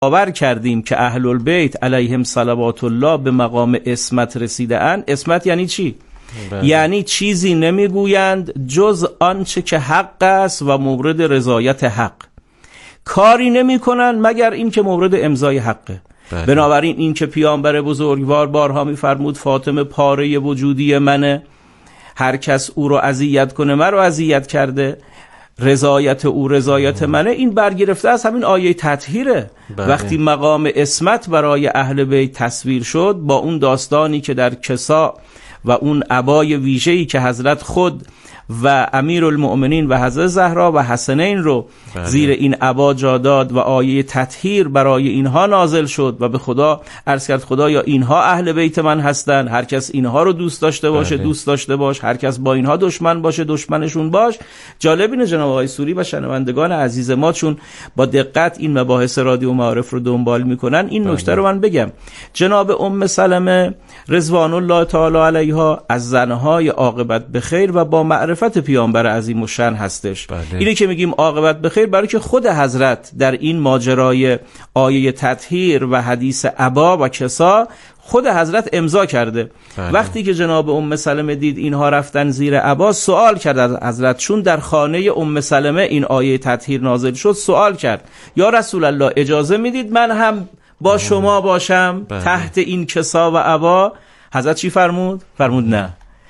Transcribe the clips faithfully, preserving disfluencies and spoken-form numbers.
باور کردیم که اهل البیت علیهم صلوات الله به مقام عصمت رسیده اند. عصمت یعنی چی؟ بله. یعنی چیزی نمیگویند جز آنچه که حق است و مورد رضایت حق، کاری نمی کنند مگر این که مورد امضای حقه. بله. بنابراین این که پیامبر بزرگوار بارها می‌فرمود فاطمه پاره وجودی منه، هر کس او رو اذیت کنه من رو اذیت کرده، رضایت او رضایت منه، این برگرفته از همین آیه تطهیره. بله. وقتی مقام عصمت برای اهل بیت تصویر شد با اون داستانی که در کسا و اون عبای ویژه‌ای که حضرت خود و امیرالمؤمنین و حضرت زهرا و حسنین رو بله. زیر این عبا جا داد و آیه تطهیر برای اینها نازل شد و به خدا عرض کرد خدا یا اینها اهل بیت من هستن، هر کس اینها رو دوست داشته باشه بله. دوست داشته باش، هر کس با اینها دشمن باشه دشمنشون باش. جالب اینه جناب آقای سوری و شنوندگان عزیز ما چون با دقت این مباحث رادیو معارف رو دنبال میکنن این بله. نکته رو من بگم. جناب ام سلمه رضوان الله تعالی علیها از زنهای عاقبت بخیر و با معرفت پیامبر عظیم الشأن هستش. بله. اینه که میگیم عاقبت بخیر برای که خود حضرت در این ماجرای آیه تطهیر و حدیث عبا و کسا خود حضرت امضا کرده. بله. وقتی که جناب ام سلمه دید اینها رفتن زیر عبا سوال کرد از حضرت، چون در خانه ام سلمه این آیه تطهیر نازل شد، سوال کرد یا رسول الله اجازه میدید من هم با شما باشم بله. تحت این کسا و عبا؟ حضرت چی فرمود؟ فرمود نه،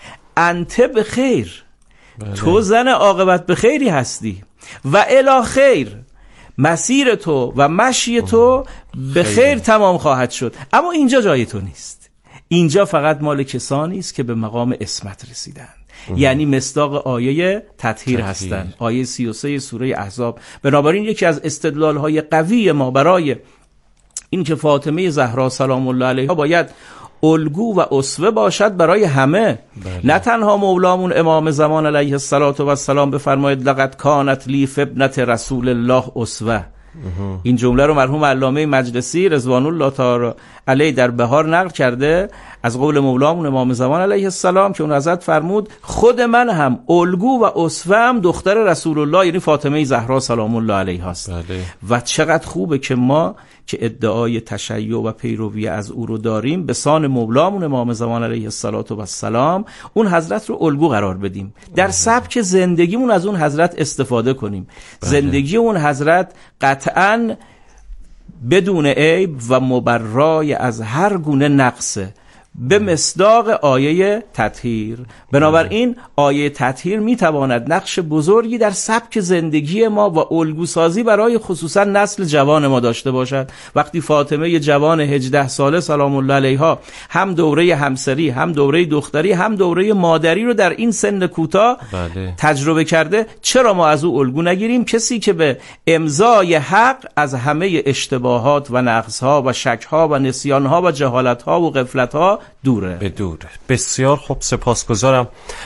انت بخیر، بله. تو زن عاقبت بخیری هستی و الی خیر، مسیر تو و مشی تو به خیر تمام خواهد شد. اما اینجا جای تو نیست، اینجا فقط مال کسانی است که به مقام عصمت رسیدند، یعنی مصداق آیه تطهیر هستند، آیه سی و سه سوره احزاب. بنابراین یکی از استدلال‌های قوی ما برای این که فاطمه زهرا سلام الله علیها باید الگو و اسوه باشد برای همه، بله. نه تنها مولامون امام زمان علیه الصلاة و السلام بفرماید لقد کانت لی فی ابنة رسول الله اسوه. این جمله رو مرحوم علامه مجلسی رضوان الله تعالی علیه در بهار نقل کرده از قول مولامون امام زمان علیه السلام که اون حضرت فرمود خود من هم الگو و اسوه هم دختر رسول الله یعنی فاطمه زهرا سلام الله علیها است. بله. و چقدر خوبه که ما که ادعای تشیع و پیروی از او رو داریم به سان مولامون امام زمان علیه السلام اون حضرت رو الگو قرار بدیم، در سبک زندگیمون از اون حضرت استفاده کنیم. بله. زندگی اون حضرت قطعاً بدون عیب و مبرای از هر گونه نقصه به مصداق آیه تطهیر. بنابراین آیه تطهیر میتواند نقش بزرگی در سبک زندگی ما و الگوسازی برای خصوصا نسل جوان ما داشته باشد. وقتی فاطمه جوان هجده ساله سلام الله علیها هم دوره همسری، هم دوره دختری، هم دوره مادری رو در این سن کوتاه بله. تجربه کرده، چرا ما از او الگو نگیریم؟ کسی که به امضای حق از همه اشتباهات و نقصها و شکها و نسیانها و جهالتها و غفلتها دوره. به دوره. بسیار خوب، سپاسگزارم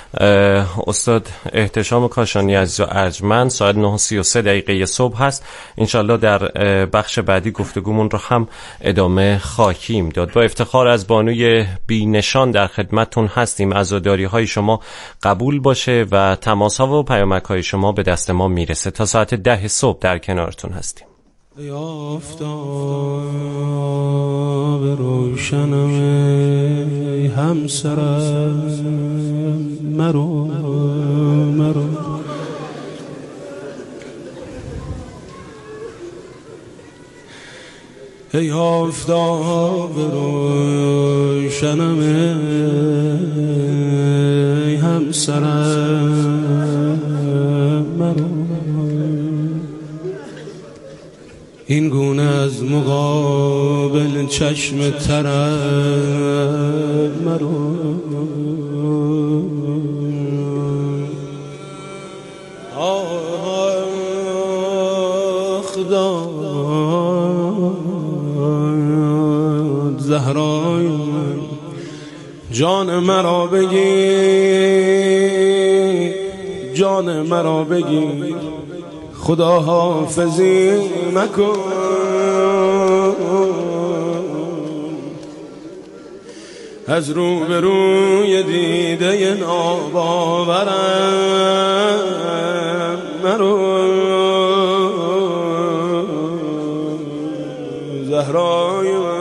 استاد احتشام کاشانی عزیز و ارجمند. ساعت نه و سی و سه دقیقه صبح هست. انشالله در بخش بعدی گفتگومون رو هم ادامه خواهیم داد. با افتخار از بانوی بی نشان در خدمتتون هستیم. عزاداری های شما قبول باشه و تماس ها و پیامک های شما به دست ما میرسه. تا ساعت ده صبح در کنارتون هستیم. یا آفتاب روشنم ای همسرم مرو مرو، ای آفتاب روشنم ای همسرم مرو، این گونه از مقابل چشم ترم مرو، آخ داد زهرای من جان مرا بگیر، جان مرا بگیر، خدا حافظی مکن، از رو به روی دیده ناباورم مرو، زهرای من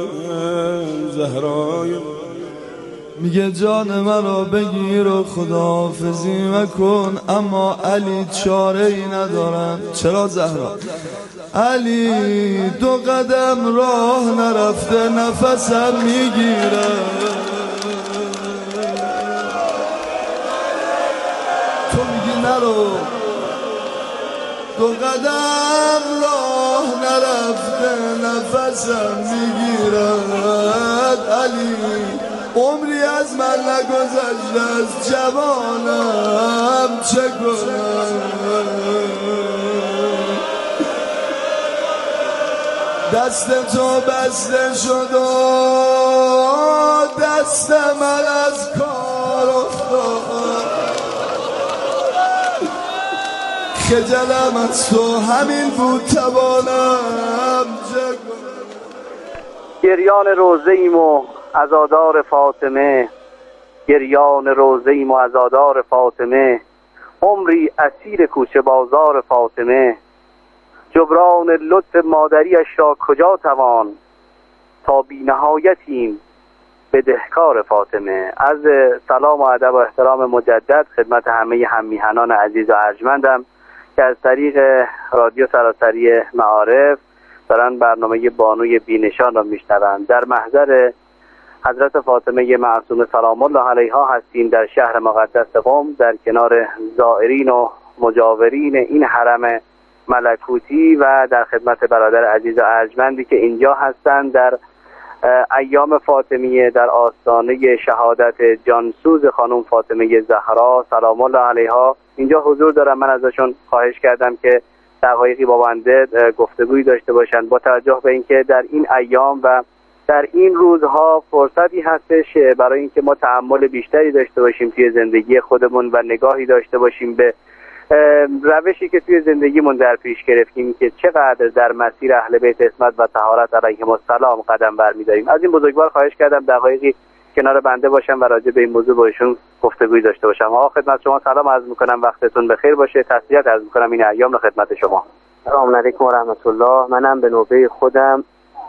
زهرای من. میگه جان مرا بگیر و خداحافظی مکن، اما علی چاره ای ندارن. چرا زهرا؟ علی دو قدم راه نرفته نفسم میگیره. تو میگی نرو، دو قدم راه نرفته نفسم میگیرد. علی عمری از من نگذشته، از جوانم چه کنم؟ دست تو بسته شد و دست من از کار افتاد. خجلم از تو همین بود توانم چه کنم؟ گریان روزه ایم و عزادار فاطمه، گریان روزه ایم و عزادار فاطمه، عمری اسیر کوچه بازار فاطمه. جبران لطف مادریش را کجا توان، تا بی نهایتیم بدهکار فاطمه. از سلام و ادب و احترام مجدد خدمت همه هممیهنان عزیز و ارجمندم که از طریق رادیو سراسری معارف دارن برنامه بانوی بینشان را میشنوند. در محضر حضرت فاطمه معصومه سلام الله علیها هستیم در شهر مقدس قم، در کنار زائرین و مجاورین این حرم ملکوتی و در خدمت برادر عزیز و ارجمندی که اینجا هستند در ایام فاطمیه، در آستانه شهادت جانسوز خانم فاطمه زهرا سلام الله علیها اینجا حضور دارم. من ازشون خواهش کردم که دقایقی با بنده گفتگویی داشته باشند، با توجه به اینکه در این ایام و در این روزها فرصتی هستش برای اینکه ما تأمل بیشتری داشته باشیم توی زندگی خودمون و نگاهی داشته باشیم به روشی که توی زندگیمون در پیش گرفتیم که چقدر در مسیر اهل بیت عصمت و طهارت علیهم السلام قدم برمی‌داریم. از این بزرگوار خواهش کردم دقایقی کنار بنده باشم و راجع به این موضوع با ایشون گفتگویی داشته باشم. آقا خدمت شما سلام عرض می‌کنم، وقتتون بخیر باشه. تسلیت عرض می‌کنم این ایام رو خدمت شما. سلام علیکم و رحمت الله. منم به نوبه خودم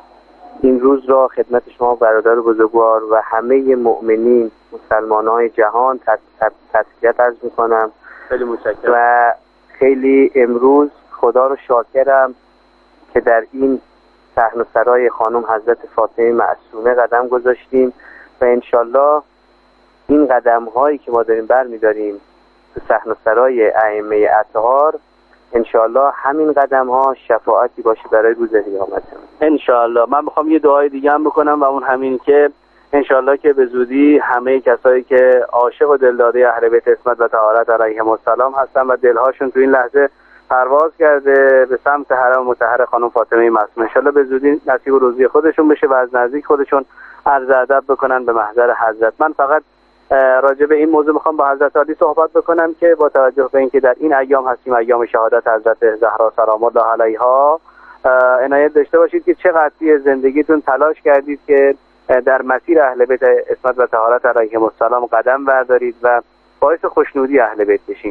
این روز را خدمت شما برادر بزرگوار و همه مؤمنین مسلمانان جهان تسلیت عرض می‌کنم. خیلی متشکرم و خیلی امروز خدا رو شاکرم که در این صحن و سرای خانم حضرت فاطمه معصومه قدم گذاشتیم و انشالله این قدم هایی که ما داریم برمیداریم تو صحن و سرای ائمه اطهار انشالله همین قدم ها شفاعتی باشه برای روز قیامت. انشالله. من میخوام یه دعای دیگه هم بکنم و اون همین که انشالله که به زودی همه کسایی که عاشق و دلداده اهل بیت عصمت و طهارت علیهم السلام هستن و دلهاشون تو این لحظه پرواز کرده به سمت حرم مطهر خانم فاطمه معصومه، انشالله به زودی نصیب و روزی خودشون بشه و از نزدیک خودشون عرض ادب بکنن به محضر حضرت. من فقط راجع به این موضوع میخوام با حضرت علی صحبت بکنم که با توجه به اینکه در این ایام هستیم، ایام شهادت حضرت زهرا سلام الله علیها، عنایت داشته باشید که چقدر توی زندگیتون تلاش کردید که در مسیر اهل بیت عصمت و طهارت علیهم السلام قدم بردارید و باعث خوشنودی اهل بیت بشین.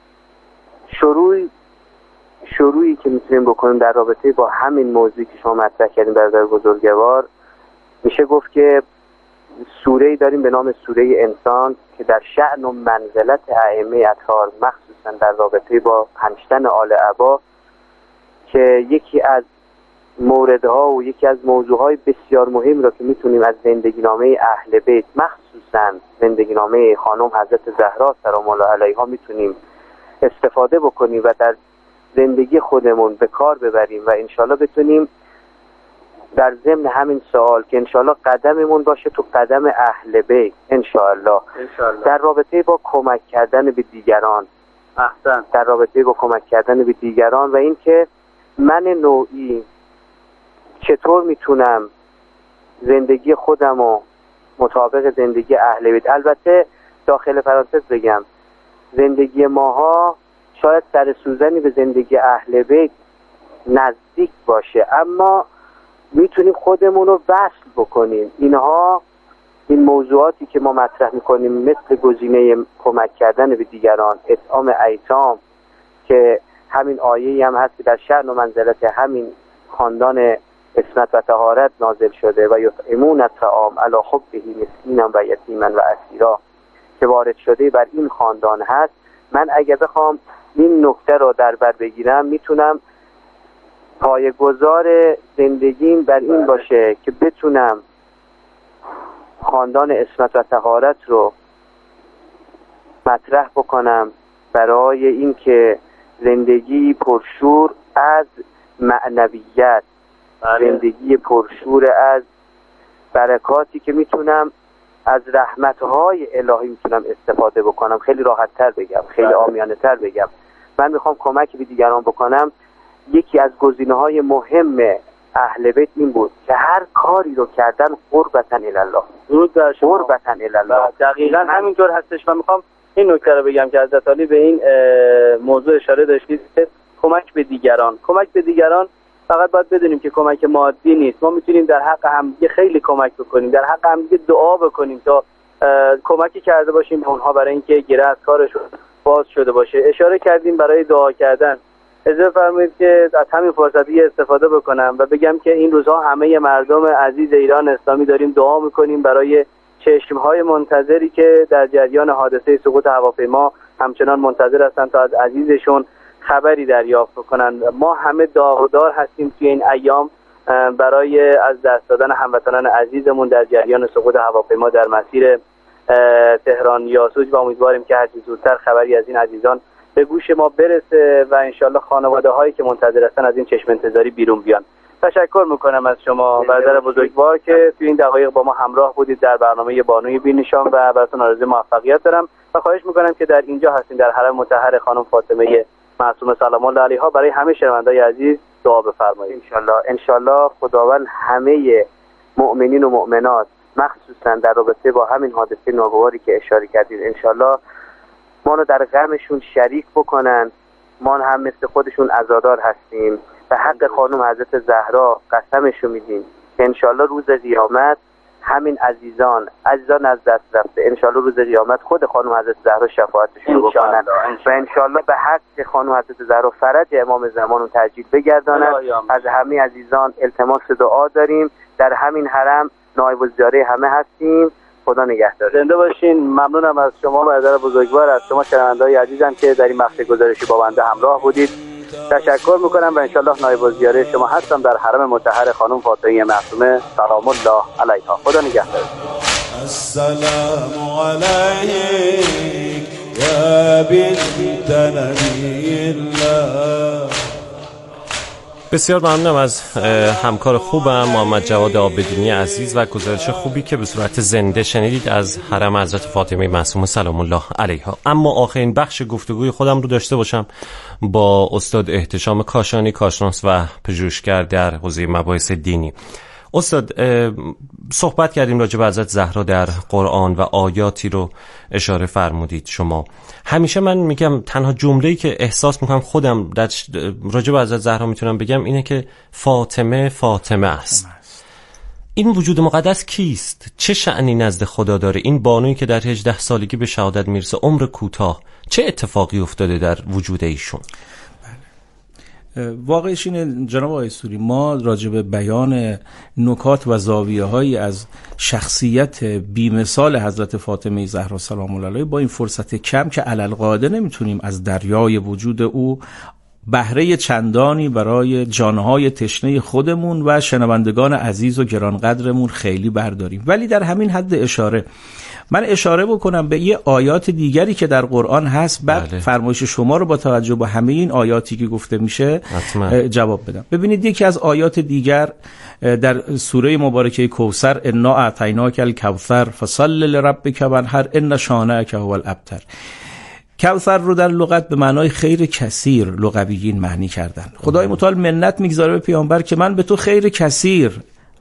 شروعی شروعی که میتونیم بکنیم در رابطه با همین موضوعی که شما مطرح کردیم برادر بزرگوار، میشه گفت که سوره‌ای داریم به نام سوره انسان که در شأن و منزلت ائمه اطهار مخصوصا در رابطه با پنجتن آل عبا که یکی از موردها و یکی از موضوعهای بسیار مهم را که میتونیم از زندگی نامه اهل بیت مخصوصا زندگی نامه خانم حضرت زهرا سلام الله علیها میتونیم استفاده بکنیم و در زندگی خودمون به کار ببریم و انشالله بتونیم در ضمن همین سوال که انشالله قدممون باشه تو قدم اهل بیت انشالله در رابطه با کمک کردن به دیگران. احسن. در رابطه با کمک کردن به دیگران و اینکه من نوعی چطور میتونم زندگی خودم و مطابق زندگی اهل بیت، البته داخل پرانتز بگم زندگی ماها شاید سر سوزنی به زندگی اهل بیت نزدیک باشه، اما میتونیم خودمون رو وصل بکنیم. اینها این موضوعاتی که ما مطرح میکنیم مثل گزینه کمک کردن به دیگران، اطعام ایتام که همین آیه‌ای هم هست که در شأن و منزلت همین خاندان عصمت و طهارت نازل شده و یطعمون الطعام علی حبه مسکینا و یتیما و اسیرا که وارد شده بر این خاندان هست. من اگه بخوام این نکته رو در بر بگیرم میتونم پایه‌گذار زندگیم بر این باشه که بتونم خاندان عصمت و طهارت رو مطرح بکنم برای اینکه زندگی پرشور از معنویت، زندگی پرشور از برکاتی که میتونم از رحمتهای الهی میتونم استفاده بکنم. خیلی راحت تر بگم، خیلی عامیانه تر بگم، من میخوام کمک به دیگران بکنم. یکی از گزینه‌های مهم اهل بیت این بود که هر کاری رو کردن قربتاً الله، درود بر شما، قربتاً الله. دقیقاً همینطور هستش. و میخوام این نکته رو بگم که حضرت علی به این موضوع اشاره داشتید که کمک به دیگران، کمک به دیگران فقط باید بدونیم که کمک مادی نیست. ما میتونیم در حق همدیگه خیلی کمک بکنیم، در حق همدیگه دعا بکنیم تا کمکی کرده باشیم به اونها برای اینکه گره از کارشون باز شده باشه. اشاره کردیم برای دعا کردن. اجازه فرمایید که از همین فرصتی استفاده بکنم و بگم که این روزها همه مردم عزیز ایران اسلامی داریم دعا میکنیم برای چشمهای منتظری که در جریان حادثه سقوط هواپیما همچنان منتظر هستند تا از عزیزشون خبری دریافت بکنن. ما همه داغدار هستیم توی این ایام برای از دست دادن هموطنان عزیزمون در جریان سقوط هواپیما در مسیر تهران یاسوج و امیدواریم که هرچه زودتر خبری از این عزیزان به گوش ما برسه و انشالله خانواده هایی که منتظر هستن از این چشم انتظاری بیرون بیان. تشکر میکنم از شما برادر بزرگوار که توی این دقایق با ما همراه بودید در برنامه بانوی بینشان و براتون آرزوی موفقیت دارم و خواهش میکنم که در اینجا هستین در حرم مطهر خانم فاطمه معصومه سلام الله علیها برای همه شنوندگان عزیز دعا بفرمایید. انشالله انشالله خداوند همه مؤمنین و مؤمنات مخصوصا در رابطه با همین حادثه ناگواری که اشاره کردید انشالله ما رو در غمشون شریک بکنن. ما هم مثل خودشون عزادار هستیم و حق خانم حضرت زهرا قسمشو میدیم که انشالله روز قیامت همین عزیزان عزیزان از دست رفته انشالله روز قیامت خود خانم حضرت زهرا شفاعتشون بکنن و انشالله به حق خانم حضرت زهرا فرج امام زمان رو تجدید بگردانن. از همه عزیزان التماس دعا داریم. در همین حرم نایب الزیاره همه هستیم. خدا نگهدار. زنده باشین. ممنونم از شما برادر بزرگوار، از شما شنونده‌های عزیزم که در این مقطع گزارشی با بنده همراه بودید. تشکر میکنم و انشالله نایب الزیاره شما هستم در حرم مطهر خانم فاطمه معصومه سلام الله علیها. خدا نگهدار. السلام علیک یا بنت نبی الله. بسیار ممنونم از همکار خوبم محمد جواد آبدینی عزیز و گزارش خوبی که به صورت زنده شنیدید از حرم حضرت فاطمه معصومه سلام الله علیها. اما آخرین بخش گفتگوی خودم رو داشته باشم با استاد احتشام کاشانی، کارشناس و پژوهشگر در حوزه مباحث دینی. استاد، صحبت کردیم راجع به حضرت زهرا در قرآن و آیاتی رو اشاره فرمودید شما. همیشه من میگم تنها جمله‌ای که احساس میکنم خودم در راجع به حضرت زهرا میتونم بگم اینه که فاطمه فاطمه است. این وجود مقدس کیست؟ چه شأنی نزد خدا داره؟ این بانویی که در هجده سالگی به شهادت میرسه، عمر کوتاه، چه اتفاقی افتاده در وجود ایشون؟ واقعش اینه جناب آقای سوری، ما راجع به بیان نکات و زاویه هایی از شخصیت بی‌مثال حضرت فاطمه زهرا سلام الله علیها با این فرصت کم که علل قاعده نمیتونیم از دریای وجود او بهره چندانی برای جانهای تشنه خودمون و شنوندگان عزیز و گرانقدرمون خیلی برداریم. ولی در همین حد اشاره من اشاره بکنم به یه آیات دیگری که در قرآن هست، بعد بله. فرمایش شما رو با توجه به همه این آیاتی که گفته میشه حتما جواب بدم. ببینید یکی از آیات دیگر در سوره مبارکه کوثر، انا اعطیناک الکوثر فصل لربک وانحر ان شانئک هو الابتر. کوثر رو در لغت به معنای خیر کثیر لغویین معنی کردن. خدای متعال منت میگذاره به پیامبر که من به تو خیر کثیر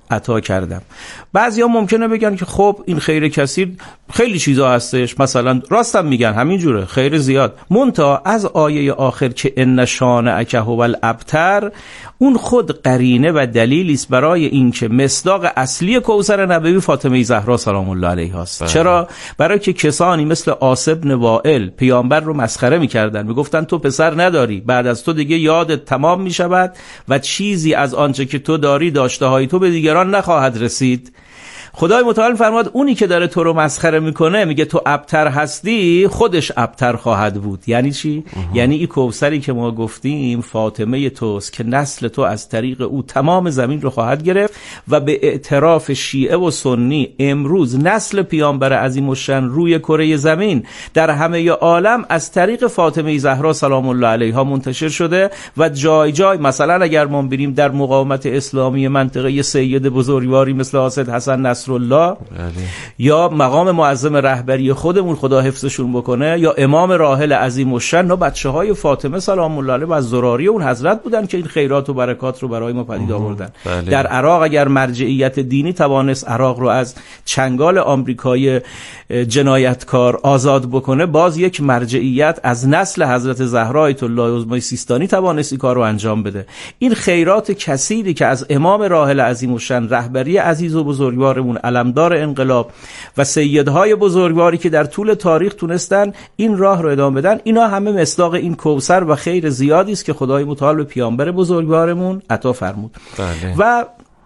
عطا کردم. بعضیا ممکنه بگن که خب این خیر کثیر خیلی چیزا هستش، مثلا راستم میگن همینجوره، خیر زیاد. منتها از آیه آخر که ان شانئک هو الابتر، اون خود قرینه و دلیلی است برای اینکه مصداق اصلی کوثر نبوی فاطمه زهرا سلام الله علیها است. چرا؟ برای که کسانی مثل عاص بن وائل پیامبر رو مسخره میکردن، میگفتن تو پسر نداری، بعد از تو دیگه یادت تمام میشود و چیزی از آنچه که تو داری داشته های تو به دیگران نخواهد رسید. خدای متعال فرماد اونی که داره تو رو مسخره میکنه، میگه تو ابتر هستی، خودش ابتر خواهد بود. یعنی چی؟ یعنی این کوثری که ما گفتیم فاطمه توست که نسل تو از طریق او تمام زمین رو خواهد گرفت و به اعتراف شیعه و سنی امروز نسل پیامبر عظیم الشأن روی کره زمین در همه عالم از طریق فاطمه زهرا سلام الله علیها منتشر شده و جای جای، مثلا اگر ما بریم در مقاومت اسلامی منطقه سید بزرگواری مثل حاسد حسن نصر الله بله. یا مقام معظم رهبری خودمون خدا حفظشون بکنه، یا امام راحل عظیم الشأن، بچه های فاطمه سلام الله علیها و زراری اون حضرت بودن که این خیرات و برکات رو برای ما پدید آوردن. بله. در عراق اگر مرجعیت دینی توانست عراق رو از چنگال آمریکای جنایتکار آزاد بکنه، باز یک مرجعیت از نسل حضرت زهرا آیت الله العظمای سیستانی توانست این کار رو انجام بده. این خیرات کثیری که از امام راحل عظیم الشأن رهبری عزیز و بزرگوارمون علمدار انقلاب و سیدهای بزرگواری که در طول تاریخ تونستن این راه رو ادامه بدن، اینا همه مصداق این کوثر و خیر زیادی است که خدای متعال به پیامبر بزرگوارمون عطا فرمود. بله. و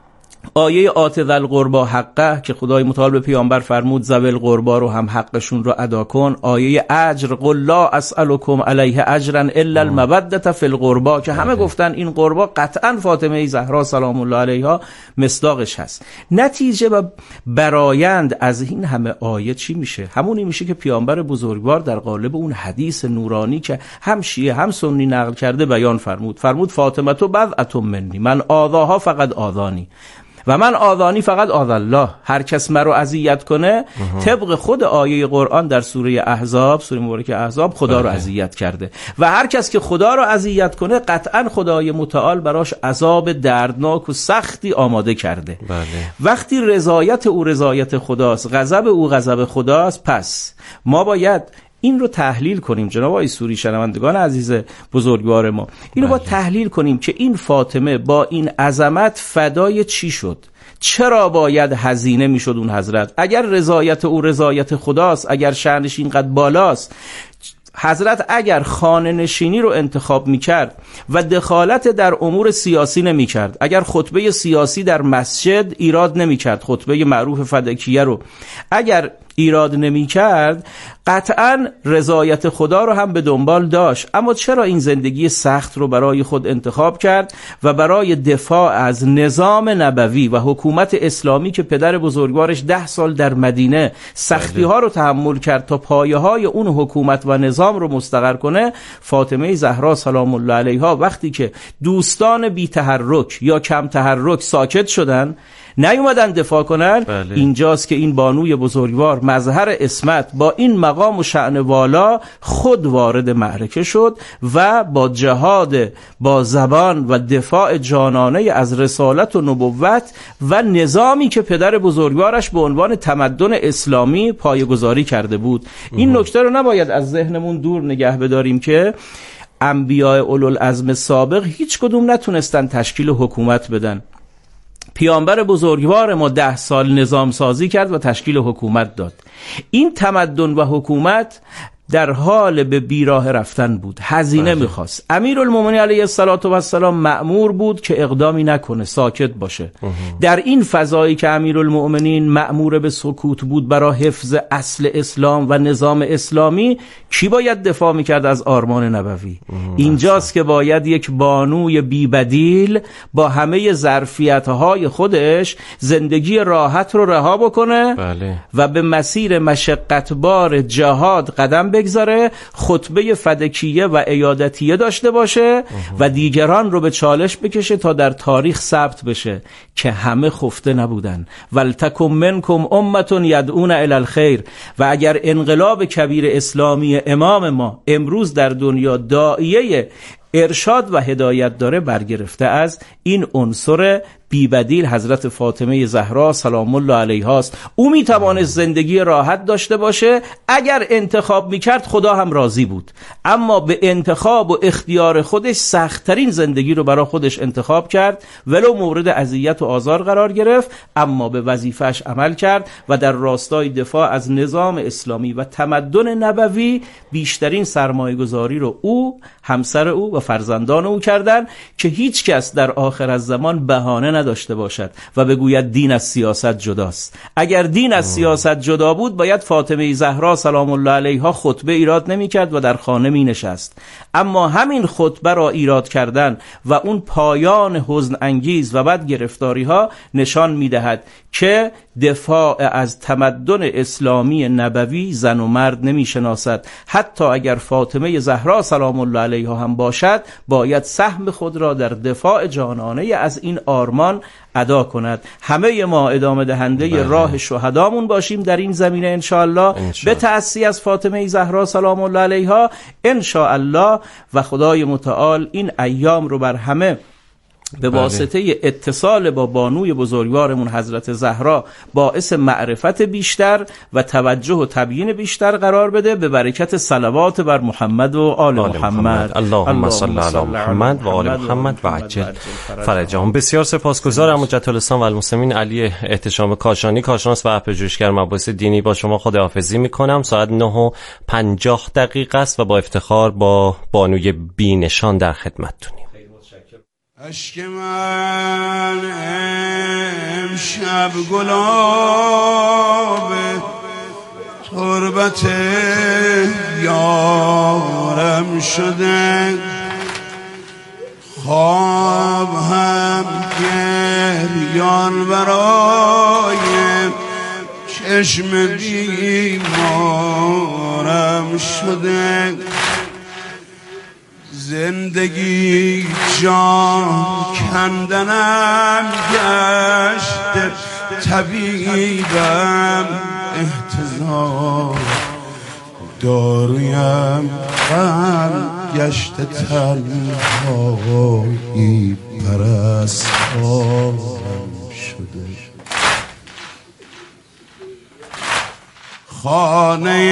آیه آت ذی القربی حقه که خدای متعال به پیامبر فرمود ذوی القربی رو هم حقشون رو ادا کن. آیه اجر قل لا اسألکم علیه اجرا الا المودة فی القربی که همه گفتن این قربا قطعا فاطمه زهرا سلام الله علیها مصداقش هست. نتیجه و برایند از این همه آیه چی میشه؟ همونی میشه که پیامبر بزرگوار در قالب اون حدیث نورانی که هم شیعه هم سنی نقل کرده بیان فرمود. فرمود فاطمه تو بضعة منی، من آذاها فقط آذانی و من آذانی فقط آذ الله. هر کس مرا اذیت کنه طبق خود آیه قرآن در سوره احزاب، سوره مبارکه احزاب، خدا رو اذیت کرده و هر کس که خدا رو اذیت کنه قطعا خدای متعال براش عذاب دردناک و سختی آماده کرده. بله. وقتی رضایت او رضایت خداست، غضب او غضب خداست، پس ما باید این رو تحلیل کنیم. جناب آقای سوری، شنوندگان عزیز بزرگوار ما، این رو باید تحلیل کنیم که این فاطمه با این عظمت فدای چی شد؟ چرا باید هزینه میشد اون حضرت؟ اگر رضایت او رضایت خداست، اگر شأنش اینقدر بالاست، حضرت اگر خانه نشینی رو انتخاب میکرد و دخالت در امور سیاسی نمیکرد، اگر خطبه سیاسی در مسجد ایراد نمیکرد، خطبه معروف فدکیه رو اگر ایراد نمی کرد، قطعا رضایت خدا رو هم به دنبال داشت. اما چرا این زندگی سخت رو برای خود انتخاب کرد و برای دفاع از نظام نبوی و حکومت اسلامی که پدر بزرگوارش ده سال در مدینه سختی ها رو تحمل کرد تا پایه های اون حکومت و نظام رو مستقر کنه، فاطمه زهرا سلام الله علیها وقتی که دوستان بی تحرک یا کم تحرک ساکت شدن، نیومدن دفاع کنن، بله. اینجاست که این بانوی بزرگوار مظهر عصمت با این مقام و شأن والا خود وارد معرکه شد و با جهاد با زبان و دفاع جانانه از رسالت و نبوت و نظامی که پدر بزرگوارش به عنوان تمدن اسلامی پایه‌گذاری کرده بود. این نکته رو نباید از ذهنمون دور نگه بداریم که انبیاء اولوالعزم سابق هیچ کدوم نتونستن تشکیل حکومت بدن. پیامبر بزرگوار ما ده سال نظام سازی کرد و تشکیل حکومت داد. این تمدن و حکومت در حال به بیراه رفتن بود، هزینه میخواست. امیرالمومنین علیه السلام مأمور بود که اقدامی نکنه، ساکت باشه. در این فضایی که امیرالمومنین مأمور به سکوت بود برای حفظ اصل اسلام و نظام اسلامی، کی باید دفاع میکرد از آرمان نبوی؟ اینجاست که باید یک بانوی بی بدیل با همه ظرفیت‌های خودش زندگی راحت رو رها بکنه، بله. و به مسیر مشقتبار جهاد قدم بگذاره، خطبه فدکیه و عیادتیه داشته باشه و دیگران رو به چالش بکشه تا در تاریخ ثبت بشه که همه خفته نبودن. ولتکن منکم امة یدعون الی الخیر. و اگر انقلاب کبیر اسلامی امام ما امروز در دنیا داعیه ارشاد و هدایت داره، برگرفته از این عنصر بی‌بدیل حضرت فاطمه زهرا سلام الله علیها است. او میتوانست زندگی راحت داشته باشه اگر انتخاب میکرد، خدا هم راضی بود، اما به انتخاب و اختیار خودش سخت‌ترین زندگی رو برای خودش انتخاب کرد، ولو مورد اذیت و آزار قرار گرفت، اما به وظیفه‌اش عمل کرد و در راستای دفاع از نظام اسلامی و تمدن نبوی بیشترین سرمایه‌گذاری رو او، همسر او و فرزندان او کردند که هیچ کس در آخر از زمان بهانه نداشته باشد و بگوید دین از سیاست جداست. اگر دین از سیاست جدا بود، باید فاطمه زهرا سلام الله علیها خطبه ایراد نمی‌کرد و در خانه می‌نشست. اما همین خطبه را ایراد کردن و اون پایان حزن انگیز و بعد گرفتاری ها نشان می‌دهد که دفاع از تمدن اسلامی نبوی زن و مرد نمی‌شناسد. حتی اگر فاطمه زهرا سلام الله علیها هم باشد، باید سهم خود را در دفاع جانانه از این آرمان ادا کند. همه ما ادامه دهنده بله. راه شهدامون باشیم در این زمینه انشاءالله، به تأسی از فاطمه زهرا سلام الله علیها انشاءالله، و خدای متعال این ایام رو بر همه به واسطه اتصال با بانوی بزرگوارمون حضرت زهرا باعث معرفت بیشتر و توجه و تبیین بیشتر قرار بده، به برکت صلوات بر محمد و آل, آل محمد. محمد اللهم صل علی محمد و آل محمد و عجل فرجهم. بسیار سپاسگزارم حجت الاسلام و المسلمین علی احتشام کاشانی، کارشناس و پژوهشگر مباحث دینی، با شما خداحافظی میکنم. ساعت نه و پنجاه دقیقه است و با افتخار با بانوی بی‌نشان در خدمتتونیم. عشق من امشب گلاب تربت یارم شده، خواب هم گریان برای چشم بیمارم شده، زندگی جان کندنم گشته، طبیبم احتضار دارویم غم گشته، تنهایی پرستارم شده، خانه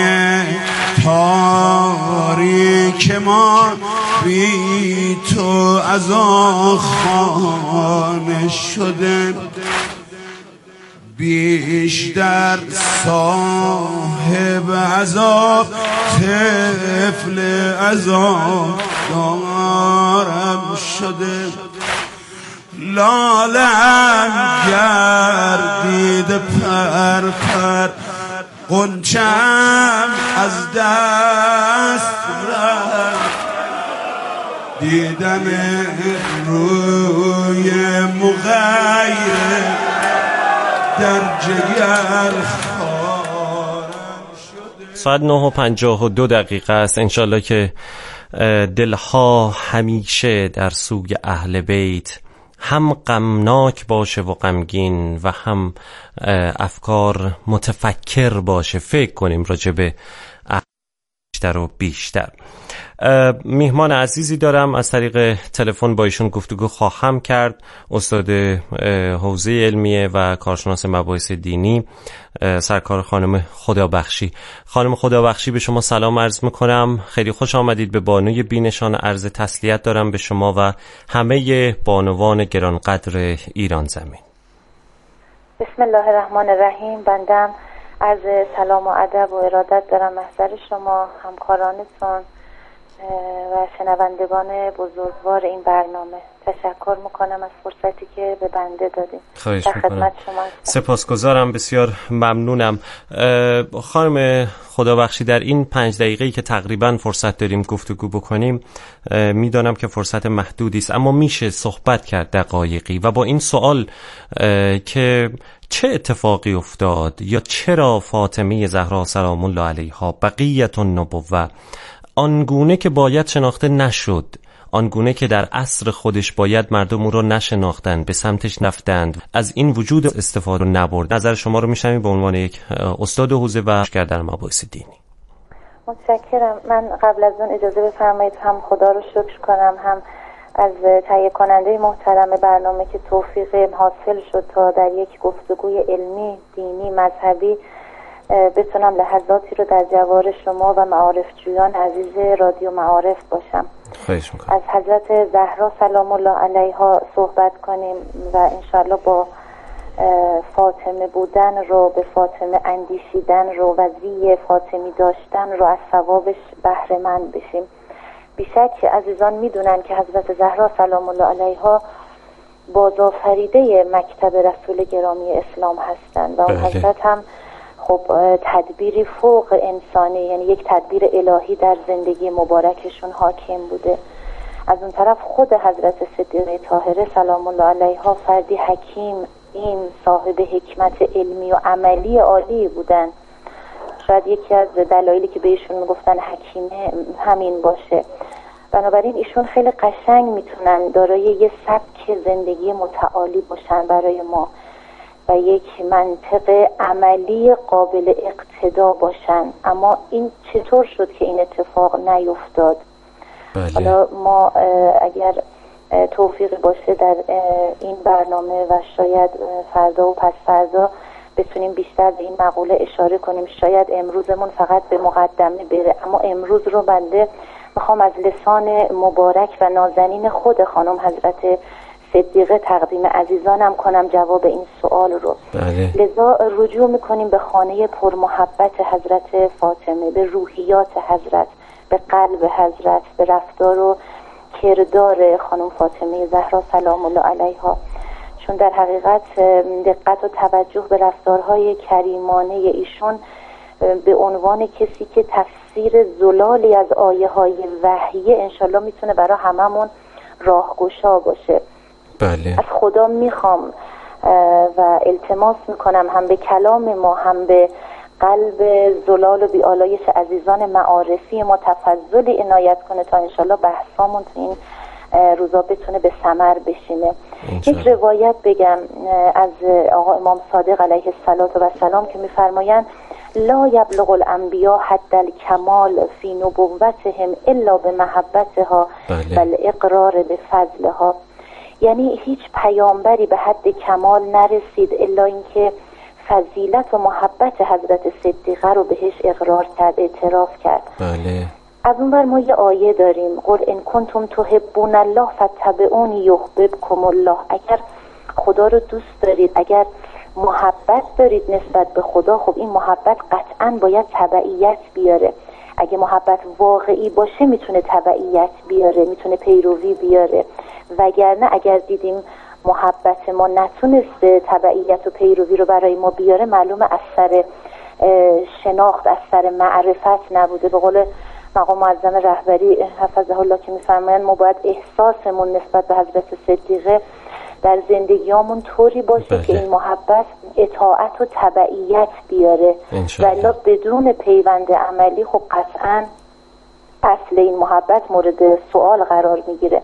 تاریک ما بی تو از آن خانه شده، بیشتر صاحب عذاب طفل عذاب دارم شده، لالم گردید پر پر، غنچم از دست رفت، دیدم روی مغیر در جگر خارم شده. ساعت نه و پنجاه و دو دقیقه است. انشالله که دلها همیشه در سوی اهل بیت هم غمناک باشه و غمگین و هم افکار متفکر باشه، فکر کنیم راجع به بیشتر و بیشتر. میهمان عزیزی دارم، از طریق تلفن با ایشون گفتگو خواهم کرد. استاد حوزه علمیه و کارشناس مباحث دینی، سرکار خانم خدابخشی. خانم خدابخشی، به شما سلام عرض میکنم، خیلی خوش آمدید به بانوی بی‌نشان. عرض تسلیت دارم به شما و همه بانوان گرانقدر ایران زمین. بسم الله الرحمن الرحیم. بندم عرض سلام و ادب و ارادت دارم محضر شما، همکارانتون و شنوندگان بزرگوار این برنامه. تشکر میکنم از فرصتی که به بنده دادیم. خواهش میکنم. سپاسگزارم، بسیار ممنونم. خانم خدابخشی، در این پنج دقیقه‌ای که تقریبا فرصت داریم گفتگو بکنیم، میدانم که فرصت محدودی است، اما میشه صحبت کرد دقایقی و با این سوال که چه اتفاقی افتاد یا چرا فاطمه زهرا سلام الله علیها بقیت النبوه آنگونه که باید شناخته نشد، آنگونه که در عصر خودش باید مردم او را نشناختند، به سمتش نفتند، از این وجود استفاده نبرد. نظر شما رو میشنویم به عنوان یک استاد حوزه و در مباحث دینی. متشکرم. من قبل از اون اجازه بفرمایید هم خدا رو شکر کنم، هم از تهیه کننده محترم برنامه که توفیق حاصل شد تا در یک گفتگوی علمی، دینی، مذهبی بتونم لحظاتی رو در جوار شما و معارفجویان عزیز رادیو معارف باشم. خواهش میکنم. از حضرت زهرا سلام الله علیها صحبت کنیم و انشالله با فاطمه بودن رو، به فاطمه اندیشیدن رو و زی فاطمی داشتن رو از ثوابش بهره مند بشیم. بیشک عزیزان میدونن که حضرت زهرا سلام الله علیها بازآفریده مکتب رسول گرامی اسلام هستند و اون حضرت هم خب تدبیری فوق انسانی، یعنی یک تدبیر الهی در زندگی مبارکشون حاکم بوده. از اون طرف خود حضرت صدیقه طاهره سلام الله علیها فردی حکیم، این صاحب حکمت علمی و عملی عالی بودن. شاید یکی از دلایلی که بهشون میگفتن حکیمه همین باشه. بنابراین ایشون خیلی قشنگ میتونن دارای یه سبک زندگی متعالی باشن برای ما و یک منطق عملی قابل اقتدا باشن. اما این چطور شد که این اتفاق نیفتاد؟ بله. حالا ما اگر توفیق باشه در این برنامه و شاید فردا و پس فردا بتونیم بیشتر به این مقوله اشاره کنیم. شاید امروزمون فقط به مقدمه بره، اما امروز رو بنده میخوام از لسان مبارک و نازنین خود خانم حضرت صدیقه تقدیم عزیزانم کنم جواب این سوال رو. بله. لذا رجوع میکنیم به خانه پرمحبت حضرت فاطمه، به روحیات حضرت، به قلب حضرت، به رفتار و کردار خانم فاطمه زهرا سلام الله علیها. چون در حقیقت دقت و توجه به رفتارهای کریمانه ایشون به عنوان کسی که تفسیر زلالی از آیه های وحیه انشالله میتونه برای هممون راهگشا باشه. بله. از خدا میخوام و التماس میکنم هم به کلام ما هم به قلب زلال و بیالایش عزیزان معارفی ما تفضلی عنایت کنه تا انشالله بحثامون تو این روزا بتونه به ثمر بشینه. یک روایت بگم از آقا امام صادق علیه السلام که میفرمایند لا یبلغ الانبیاء حد الکمال فی نبوتهم الا بمحبتها بل اقرار بفضلها. یعنی هیچ پیامبری به حد کمال نرسید الا اینکه فضیلت و محبت حضرت صدیقه رو بهش اقرار کرد، اعتراف کرد. بله. از اون بر ما یه آیه داریم قل ان کنتم تحبون الله فاتبعونی یحببکم الله. اگر خدا رو دوست دارید، اگر محبت دارید نسبت به خدا، خب این محبت قطعاً باید تبعیت بیاره. اگه محبت واقعی باشه میتونه تبعیت بیاره، میتونه پیروی بیاره. وگرنه اگر دیدیم محبت ما نتونسته تبعیت و پیروی رو برای ما بیاره، معلومه از سر شناخت، از سر معرفت نبوده. به قول مقام معظم رهبری حفظه الله که میفرمایند ما باید احساسمون نسبت به حضرت صدیقه در زندگیامون طوری باشه بله. که این محبت اطاعت و تبعیت بیاره، ولی بدون پیوند عملی خب قطعاً اصل این محبت مورد سوال قرار میگیره.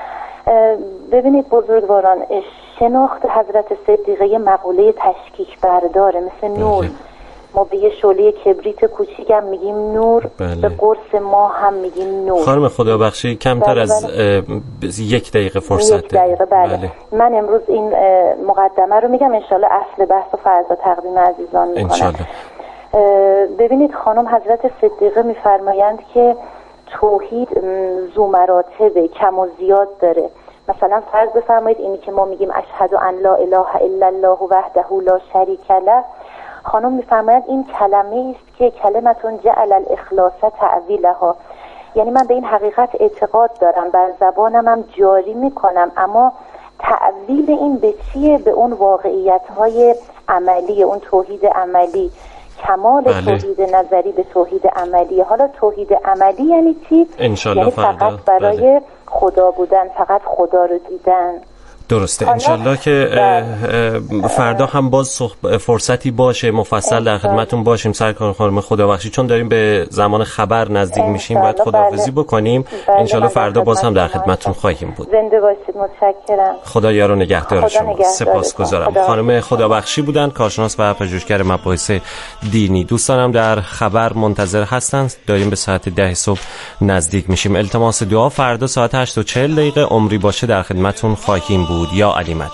ببینید بزرگواران، شناخت حضرت صدیقه یه مقوله تشکیک برداره، مثل نور. بله. ما به یه شعله کبریت کوچیک هم میگیم نور. بله. به قرص ما هم میگیم نور. خانم خدا بخشی کمتر بله از بله. یک دقیقه فرصت یک دقیقه بله. بله. من امروز این مقدمه رو میگم، انشالله اصل بحث و فردا تقدیم عزیزان میکنم. انشالله. ببینید خانم حضرت صدیقه میفرمایند که توحید ذو مراتب کم و زیاد داره. مثلا فرض بفرمایید اینی که ما میگیم اشهد ان لا اله الا الله وحده لا شریک له، خانم میفرمایند این کلمه است که کلمتون جعل الاخلاص تعویلها، یعنی من به این حقیقت اعتقاد دارم، بر زبانم هم جاری میکنم، اما تعویل این به چیه؟ به اون واقعیت‌های عملی، اون توحید عملی، کمال بله. توحید نظری به توحید عملی. حالا توحید عملی یعنی چی؟ انشالله یعنی فقط برای بله. خدا بودن، فقط خدا رو دیدن. درسته. انشالله که فردا هم باز فرصتی باشه مفصل در خدمتون باشیم سرکار خانم خدابخشی، چون داریم به زمان خبر نزدیک میشیم باید خداحافظی بکنیم. انشالله فردا باز هم در خدمتون خواهیم بود. زنده باشید. متشکرم. خدا یار و نگهدار شما. سپاسگزارم. خانم خدابخشی بودن، کارشناس و پژوهشگر مباحث دینی. دوستانم در خبر منتظر هستند، داریم به ساعت ده صبح نزدیک میشیم. التماس دعا فردا ساعت هشت و چهل دقیقه عمری باشه در خدمتون خواهیم بود. یا علی مدد.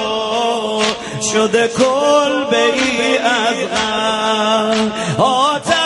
شده کل به ای از غم